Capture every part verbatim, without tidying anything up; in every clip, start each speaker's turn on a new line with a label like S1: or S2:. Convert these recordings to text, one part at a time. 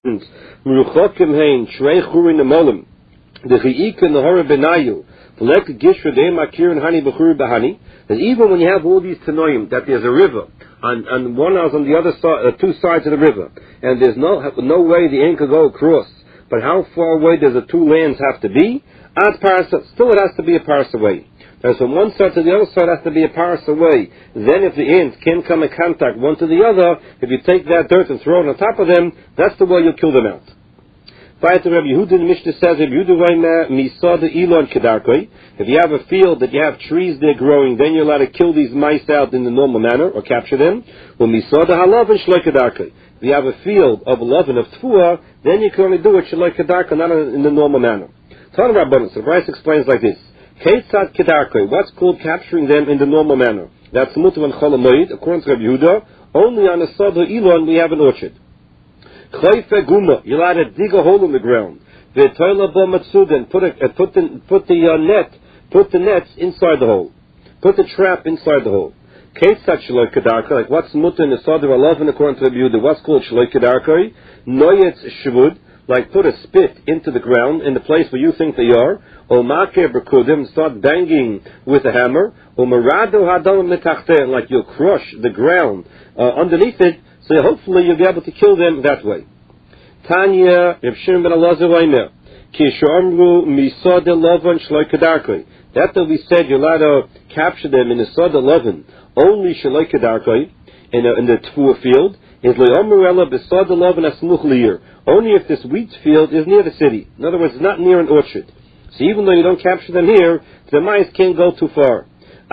S1: Meruchokim hein shrei churin nemolim the chi'ikin the hora benayu v'lek gishra deim akirin hani b'churi b'hani. And even when you have all these tanoim, that there's a river on, on one house on the other side, uh, two sides of the river, and there's no no way the ant could go across. But how far away does the two lands have to be? Ad parsa, still it has to be a parsa away. And from one side to the other side has to be a parsa away. Then if the ants can come in contact one to the other, if you take that dirt and throw it on top of them, that's the way you'll kill them out. If you have a field that you have trees there growing, then you're allowed to kill these mice out in the normal manner, or capture them. If you have a field of eleven of tfuah, then you can only do it shaloi kedarka, not in the normal manner. So the Bryce explains like this. What's called capturing them in the normal manner? That's mutar on Chol HaMoed, according to Rabbi Yehuda. Only on the Sod HaIlon we have an orchard. You're allowed to dig a hole in the ground. Put a, put the, put the uh, net, put the nets inside the hole. Put the trap inside the hole. Like what's mutar in the Sod HaIlon according to Rabbi Yehuda? What's called shaloi kedarka? Noyetz shvud. Like put a spit into the ground in the place where you think they are, or maker b'kudim, start banging with a hammer, or marado hadam mitachte, like you'll crush the ground uh, underneath it, so hopefully you'll be able to kill them that way. Tanya, Reb Shimon ben Elazar Omer, ki shomru misod elovan shloi kedarkoi. That that we said you're allowed to capture them in the sod elovan, only shloi kedarkoi, in, in the tfuah field, is le'omerella besod elovan asmuch liir. Only if this wheat field is near the city. In other words, it's not near an orchard. So even though you don't capture them here, the mice can't go too far.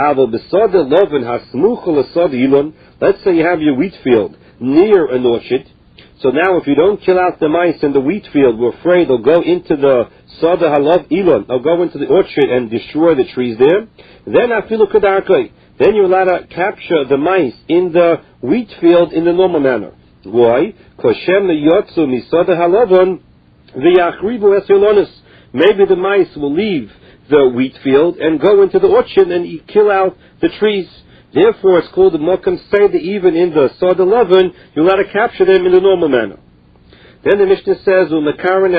S1: Let's say you have your wheat field near an orchard. So now if you don't kill out the mice in the wheat field, we're afraid they'll go into the Sada Halav Ilon, they'll go into the orchard and destroy the trees there. Then afilu kedarkoi. Then you're allowed to capture the mice in the wheat field in the normal manner. Why? Maybe the mice will leave the wheat field and go into the orchard and kill out the trees. Therefore, it's called the Mokum Seder. Even in the Sod eleven, you're allowed to capture them in the normal manner. Then the Mishnah says, in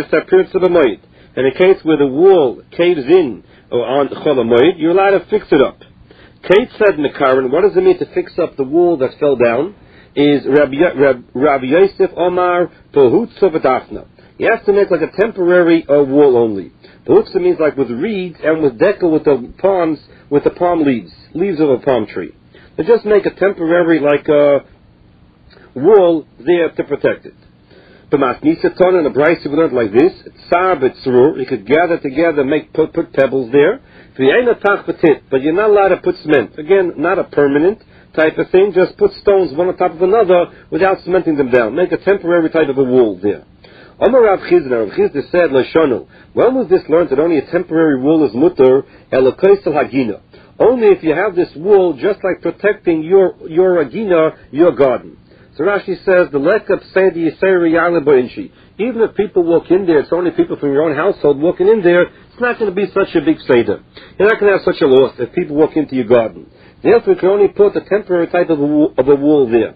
S1: a case where the wall caves in or on Chol HaMoed, you're allowed to fix it up. Kate said, Mekaran, what does it mean to fix up the wall that fell down? Is Rabbi, Rabbi, Rabbi Yosef Omar Pohutza V'Dafna. He has to make like a temporary uh, wall only. Pohutza means like with reeds and with decal with the palms, with the palm leaves, leaves of a palm tree. They just make a temporary like uh, wall there to protect it. But Masnisa Ton and the Bryce we learned like this. Tsar b'tzrur, you could gather together, make put, put pebbles there. But you're not allowed to put cement. Again, not a permanent type of thing, just put stones one on top of another without cementing them down. Make a temporary type of a wall there. Omar Rav Chizna, Rav Chizna said, Lashonu, when was this learned that only a temporary wall is mutter, elokoisel hagina? Only if you have this wall just like protecting your, your agina, your garden. So Rashi says, the lekab sedi yiseri yale bo'inshi. Even if people walk in there, it's only people from your own household walking in there, it's not going to be such a big seder. You're not going to have such a loss if people walk into your garden. Therefore, you can only put a temporary type of a wall, of a wall there.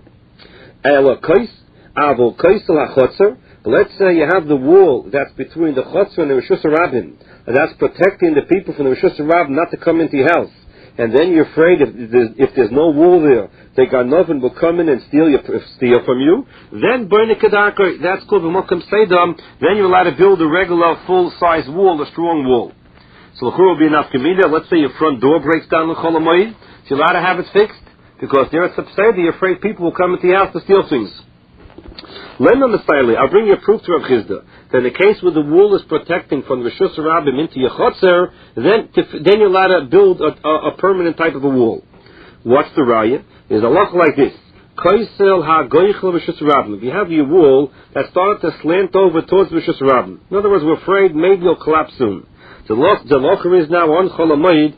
S1: But let's say you have the wall that's between the Chotzer and the Rishus HaRabim, and that's protecting the people from the Rishus HaRabim not to come into your house. And then you're afraid if there's, if there's no wall there, they got nothing will come in and steal you, steal from you. Then burn the kedarka, that's called the Mokum Seidam. Then you're allowed to build a regular full-size wall, a strong wall. So the will be enough comida. Let's say your front door breaks down the Chol HaMoed. You're allowed to have it fixed because there it's absurd. You're afraid people will come into your house to steal things. Lend on the siley. I'll bring you a proof to Rav Chizda that in the case where the wall is protecting from the Rishus HaRabim into your chotzer, then then you're allowed to build a, a, a permanent type of a wall. What's the raya? There's a loch like this. Koisel ha-goichel Rishus HaRabim. If you have your wall that started to slant over towards Rishus HaRabim, in other words, we're afraid maybe it'll collapse soon. The loch, the locher is now on Chol HaMoed.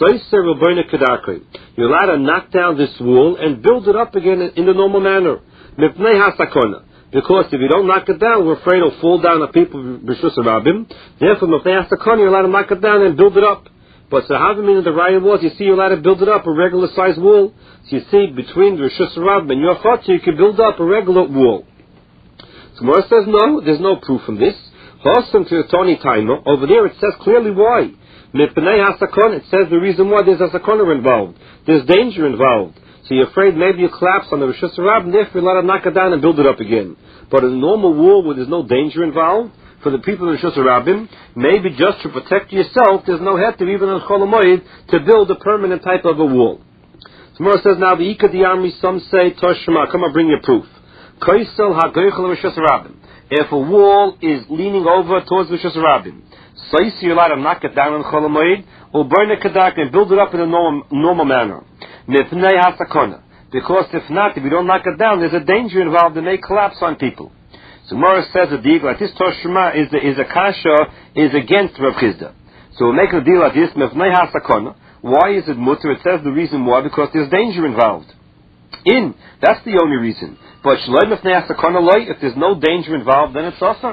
S1: You're allowed to knock down this wall and build it up again in the normal manner. Because if you don't knock it down, we're afraid it'll fall down on people b'shus harabim. Therefore, you're allowed to knock it down and build it up. But so how do you mean the raya was? You see, you're allowed to build it up a regular sized wall. So you see, between the b'shus harabim and your chotzer, you can build up a regular wall. So Gemara says no, there's no proof from this. Hosam to Tony Taima, over there it says clearly why. Mipnei hasakon, it says the reason why there's a sakona involved. There's danger involved. So you're afraid maybe you collapse on the Rosh Hashanah, and therefore you let it knock it down and build it up again. But in a normal wall where there's no danger involved, for the people of the Rosh Hashanah, maybe just to protect yourself, there's no heter even on Chol Hamoed to build a permanent type of a wall. Tomorrow says now the Ika Diarmi, some say Toshma, come on, bring your proof. Kaisel HaGoichel Rosh Hashanah. If a wall is leaning over towards Rosh Hashanah, so you're allowed to knock it down on Chol Hamoed, or burn it kadak and build it up in a normal, normal manner. Mipnei hasakona. Because if not, if you don't knock it down, there's a danger involved and may collapse on people. So Morris says a deal like this Toshma is the, is a kasha is against Rav Chizda. So we'll make a deal like this, Mipnei hasakona. Why is it mutter? It says the reason why, because there's danger involved. In, that's the only reason. But shloi mipnei hasakona loy, if there's no danger involved, then it's also.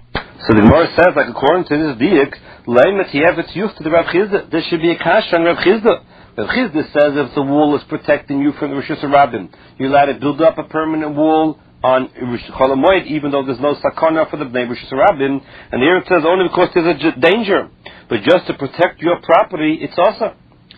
S1: So the Gemara says, like according to this diak, leimet yevetz used to the Rav Chizda. There should be a kasha on Rav Chizda. Rav Chizda says if the wall is protecting you from the Rosh Hashanah, you're allowed to build up a permanent wall on Chol Hamoed, even though there's no sakana for the Bnei Rosh Hashanah. And here it says only because there's a j- danger, but just to protect your property, it's also.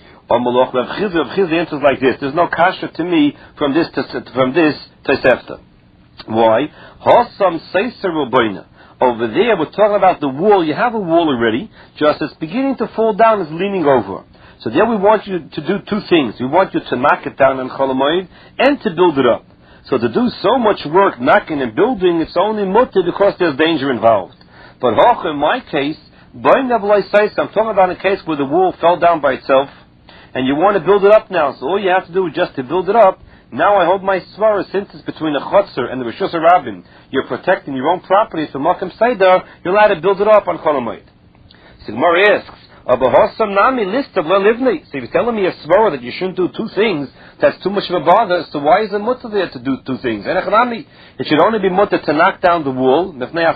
S1: Rav Chizda, Rav Chizda answers like this: there's no kasha to me from this from this Tosefta. Why? Hosam seiser ruboina. Over there, we're talking about the wall. You have a wall already, just it's beginning to fall down, it's leaning over. So there we want you to do two things. We want you to knock it down on Chol Hamoed and to build it up. So to do so much work knocking and building, it's only mutter because there's danger involved. But Hoch, in my case, I'm talking about a case where the wall fell down by itself, and you want to build it up now. So all you have to do is just to build it up. Now I hold my svara, since it's between the chotzer and the Rosh Hashanah, you're protecting your own property, so Makam Seder, you're allowed to build it up on Chol Hamoed. So Gemara asks, Abahosam Nami list of Lelivni. So you're telling me a svara that you shouldn't do two things, that's too much of a bother, so why is it mutter there to do two things? It should only be mutter to knock down the wall,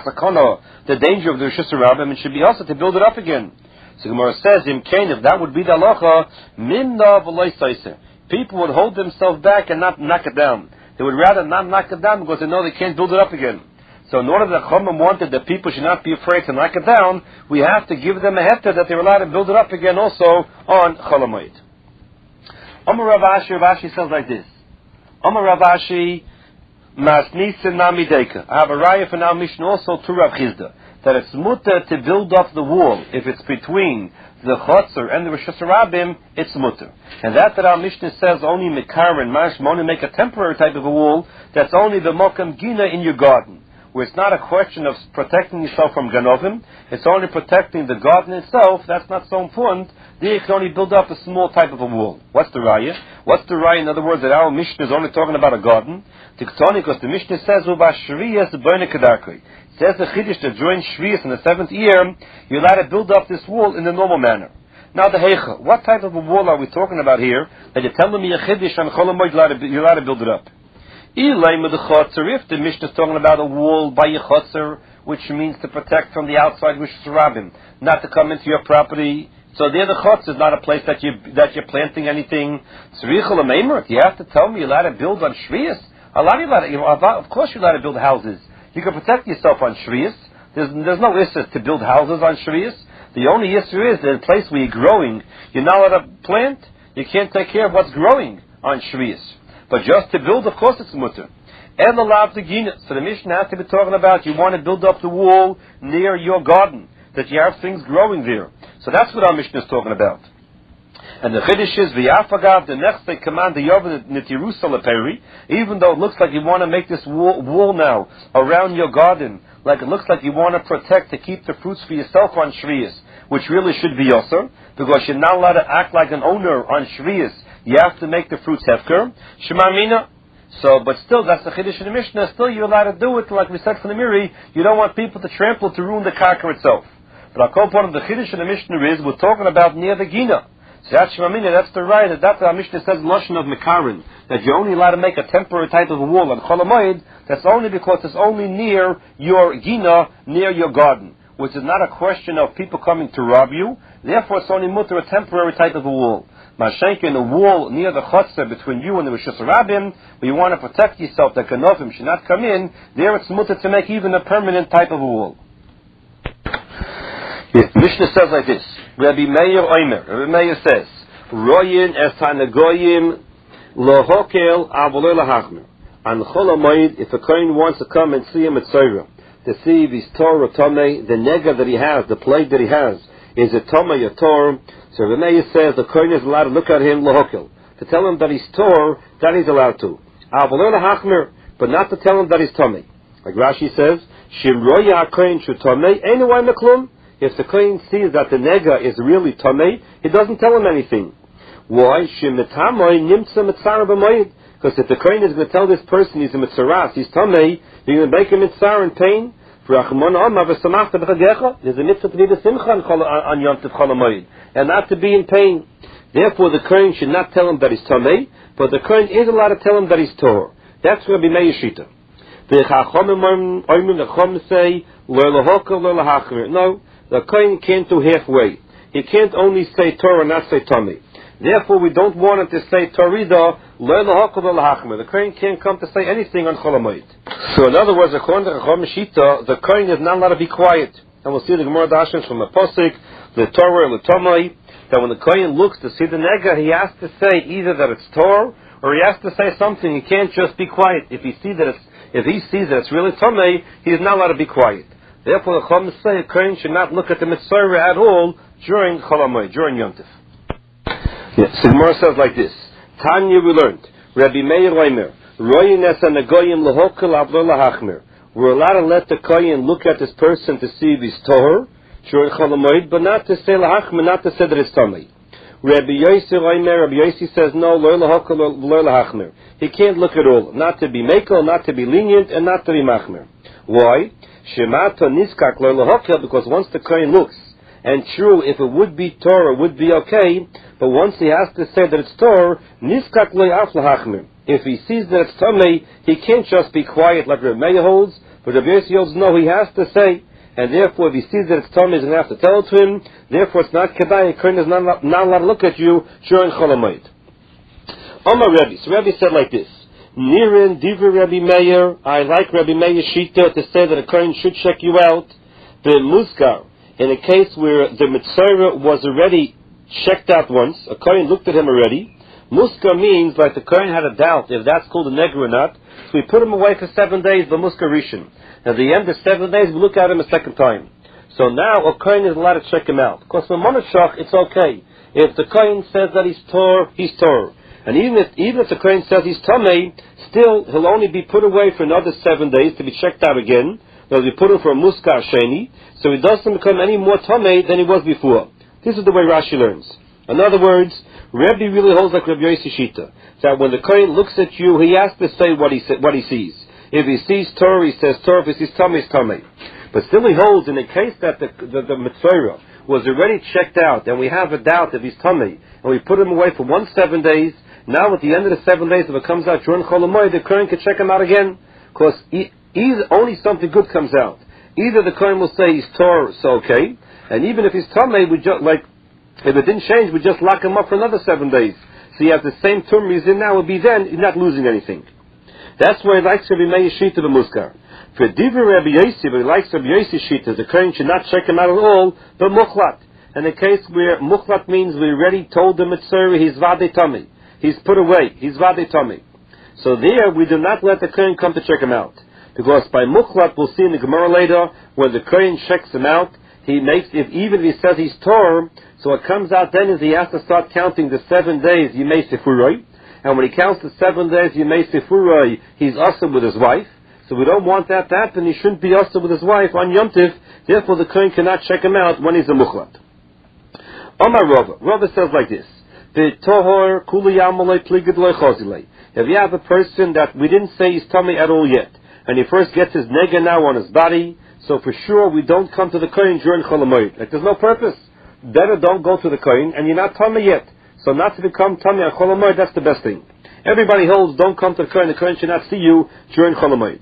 S1: the danger of the Rosh Hashanah, and it should be also to build it up again. So Gemara says, Im Kain, if that would be the halacha, Minna v'loy saiser. People would hold themselves back and not knock it down. They would rather not knock it down because they know they can't build it up again. So in order that Chomim wanted that people should not be afraid to knock it down, we have to give them a hefter that they're allowed to build it up again also on Chol Hamoed. Amar Rav Ashi, Rav Ashi says like this. Amar Rav Ashi, Masnisin Nami Deika. I have a raya for now mission also to Rav Chizda, that it's mutter to build up the wall if it's between the chotzer and the Rosh Hashanah, it's mutter. And that that our Mishnah says only mekar and mashma, only make a temporary type of a wall, that's only the mokam gina in your garden, where it's not a question of protecting yourself from ganovim, it's only protecting the garden itself. That's not so important. There you can only build up a small type of a wall. What's the raya? What's the raya? In other words, that our Mishnah is only talking about a garden. Because the Mishnah says, it says the Chiddush that during Shvius in the seventh year, you're allowed to build up this wall in the normal manner. Now the Heicha, what type of a wall are we talking about here? That you're telling me a Chiddush on Chol Hamoed, you're allowed to build it up. If the Mishnah is talking about a wall by your chotzer, which means to protect from the outside, which is Rabbim, not to come into your property. So there the chotzer is not a place that, you, that you're planting anything. You have to tell me you're allowed to build on Shvius? Of course you're allowed to build houses. You can protect yourself on Shvius. There's, there's no issue to build houses on Shvius. The only issue is that in a place where you're growing, you're not allowed to plant. You can't take care of what's growing on Shvius. But just to build, of course it's mutter. And the gina. So the Mishnah has to be talking about you want to build up the wall near your garden, that you have things growing there. So that's what our Mishnah is talking about. And the Chiddush is v'yafagav the next they command the Yovan Nitirusa Leperi, even though it looks like you want to make this wall, wall now around your garden, like it looks like you want to protect to keep the fruits for yourself on Shvius, which really should be Yosser, because you're not allowed to act like an owner on Shvius. You have to make the fruits hefker. Shema Mina. So, but still, that's the Chiddush in the Mishnah. Still, you're allowed to do it, like we said from the Miri. You don't want people to trample to ruin the karka itself. But our whole point of the Chiddush in the Mishnah is we're talking about near the Gina. So that's Shema Mina. That's the right. That's what our Mishnah says Lashon of Mekarin, that you're only allowed to make a temporary type of a wall on Chol Hamoed. That's only because it's only near your Gina, near your garden, which is not a question of people coming to rob you. Therefore, it's only mutter a temporary type of a wall. Mashenka in the wall near the chutzah between you and the Rishus Rabbim, where you want to protect yourself that Ganavim should not come in, there it's mutter to make even a permanent type of a wall. The Mishnah says like this, Rabbi Meir Omer, Rabbi Meir says, Royin es hanagoyim lohokel avole lahachmer. On Chol HaMoed, if a kohen wants to come and see him at Tzorah, to see if he's Torah or Tomei, the nega that he has, the plague that he has, is it Tomei or Torah? So Rabbi Meir says the kohen is allowed to look at him lohokel, to tell him that he's Torah, that he's allowed to. Avole lahachmer, but not to tell him that he's Tomei. Like Rashi says, Shim roya ha-kohen shu Tomei, einu way meklum. If the kohen sees that the nega is really Tomei, he doesn't tell him anything. Why? Shim metamoy nimtza mitzara b'moed. Because if the kohen is going to tell this person he's a mitzaras, he's Tomei, you're going to make him mitzar in pain. There's a mitzvah to be the simcha on Yom Tov Chol HaMoed, and not to be in pain. Therefore, the kohen should not tell him that he's Tomei, but the kohen is allowed to tell him that he's Torah. That's Rabbi Meir Shita. The Chachomim say, no, the kohen can't do halfway. He can't only say Torah and not say Tomei. Therefore, we don't want him to say Torida, the kohen can't come to say anything on Chol HaMoed. So, in other words, according to Chacham Shita, the kohen is not allowed to be quiet. And we'll see the Gemara Dashim from the Posik, the Torah, the Tomei, that when the kohen looks to see the nega, he has to say either that it's Torah, or he has to say something. He can't just be quiet. If he sees that it's, if he sees that it's really Tomei, he is not allowed to be quiet. Therefore, the Chacham say a kohen should not look at the mitzvah at all during Chol HaMoed, during Yom Tov. Yes, so the Gemara says like this. Tanya we learned, Rabbi Meir Omer, Royin es hanagoyim lohokel avlo lahachmer. We're allowed to let the kohen look at this person to see if he's Torah during Chol HaMoed, but not to say lahachmer, not to say that it's Tomei. Rabbi Yossi Omer, Rabbi Yossi says no, lo lohokel lo lahachmer. He can't look at all, not to be mekel, not to be lenient, and not to be machmer. Why? Shemato niskak lo lohokel, because once the kohen looks, and true, if it would be Torah, it would be okay, but once he has to say that it's Torah, niskak lo af lahachmer. If he sees that it's Tomei, he can't just be quiet like Rabbi Meir holds, but Rabbi Yossi holds, no, he has to say, and therefore if he sees that it's Tomei, he's going to have to tell it to him, therefore it's not kedai, a kohen is not, not allowed to look at you during Chol HaMoed. Omar Rebbe, so Rebbe said like this, Nirin Divrei Rabbi Meir, I like Rabbi Meir Shita to say that a kohen should check you out, the Muskar, in a case where the mitzvah was already checked out once, a kohen looked at him already. Muskar means like the kohen had a doubt if that's called a nega or not, so we put him away for seven days, the Muskar Rishon. At the end of seven days, we look at him a second time. So now a kohen is allowed to check him out. Because for Monashach, it's okay. If the kohen says that he's Torah, he's Torah. And even if even if the kohen says he's Tomei, still he'll only be put away for another seven days to be checked out again. They'll be put him for a Muskar Sheni, so he doesn't become any more Tomei than he was before. This is the way Rashi learns. In other words, Rebbe really holds like Rabbi Yossi Shita, that when the kohen looks at you, he has to say what he what he sees. If he sees Torah, he says Torah. If he sees Tomei, it's Tomei. But still he holds in the case that the the, the mitzvah was already checked out, and we have a doubt if he's Tomei, and we put him away for one seven days. Now at the end of the seven days, if it comes out during Chol HaMoed, the kohen can check him out again, because either only something good comes out. Either the kohen will say he's Torah, so okay, and even if he's Tomei, we just like. If it didn't change, we just lock him up for another seven days. So you have the same term he's in now, will be then, he's not losing anything. That's why he likes Rabbi Meir Shita the Muskar. For Divrei Rabbi Yossi, but he likes Rabbi Yossi Shita, the kohen should not check him out at all, but Muchlat. In a case where Muchlat means we already told the mitzvah, he's Vadei Tomei. He's put away, he's Vadei Tomei. So there, we do not let the kohen come to check him out. Because by Muchlat, we'll see in the Gemara later, when the kohen checks him out, he makes, if even if he says he's Torah, so what comes out then is he has to start counting the seven days Yimei Sefuroi, and when he counts the seven days Yimei Sefuroi, he's also with his wife. So we don't want that to happen. He shouldn't be also with his wife on Yom Tov. Therefore, the kohen cannot check him out when he's a muchlat. Omar Rava, Rava says like this: the tohor kuli yamalei pligid loy chozilei. If you have a person that we didn't say he's tummy at all yet, and he first gets his nega now on his body, so for sure we don't come to the kohen during Chol HaMoed. Like there's no purpose. Better don't go to the kohen, and you're not tummy yet. So not to become tummy on Chol HaMoed, that's the best thing. Everybody holds, don't come to the kohen, the kohen should not see you during Chol HaMoed.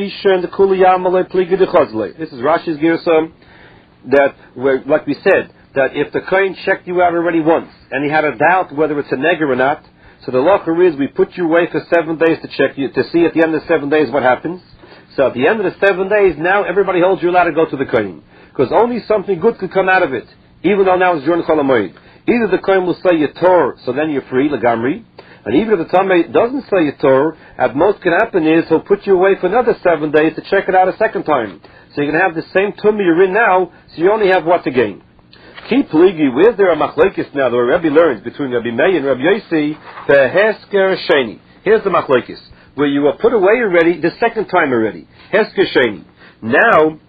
S1: This is Rashi's Girsa, that, like we said, that if the kohen checked you out already once, and he had a doubt whether it's a neg or not, so the law is we put you away for seven days to check you, to see at the end of the seven days what happens. So at the end of the seven days, now everybody holds you allowed to go to the kohen. Because only something good could come out of it, even though now it's during Chol HaMoed. Either the kohen will say Yator, so then you're free, Lagamri, and even if the Tamei doesn't say Yator, at most can happen is he'll put you away for another seven days to check it out a second time. So you're going to have the same tummy you're in now, so you only have what to gain. Keep pligi, where's there a machlekes now, the Rebbe learns between Rabbi Meir and Rabbi Yossi, the Hesker Sheni. Here's the machlekes, where you were put away already, the second time already. Hesker Sheni. Now,